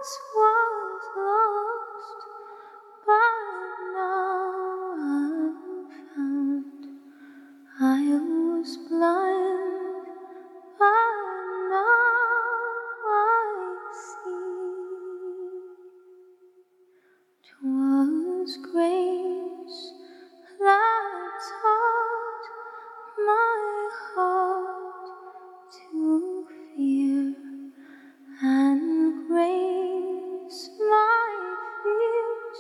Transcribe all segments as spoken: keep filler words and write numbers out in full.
was lost, but now I'm found. I was blind, but now I see. 'Twas grace that taught my heart to fear, and grace my fears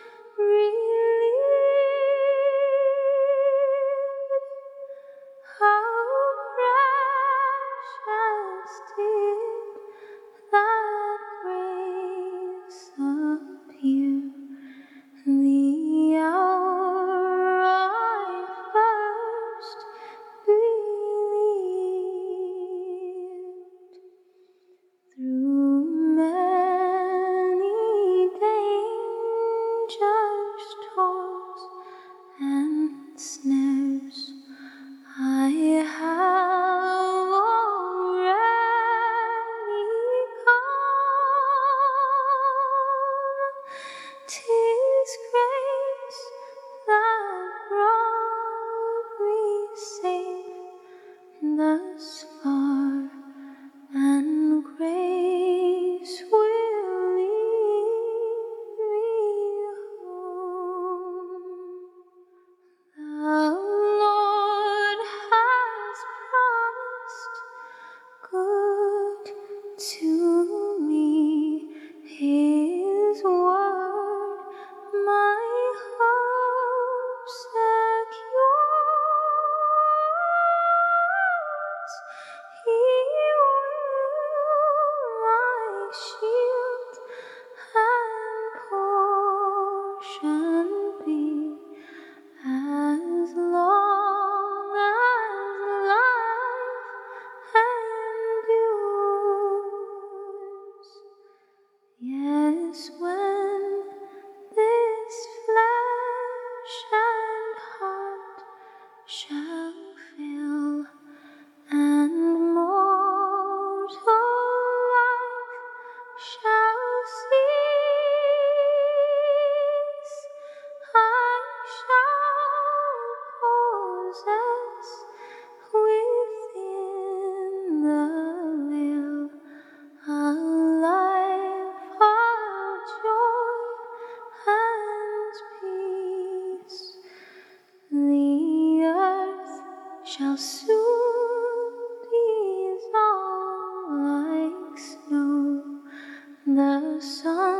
relieved. How precious did that grace appear, the hour I first believed. Through many dangers, toils, and snares, I have already come. 'Tis grace that brought me safe thus far, and grace will lead me home. The Lord has promised good to me, His word my hope secures. He will my shield and portion be, as long as life endures. Yes, when this flesh and heart shall fail, and mortal life shall cease, I shall possess within the veil a life of joy and peace. The earth shall soon dissolve like snow, the sun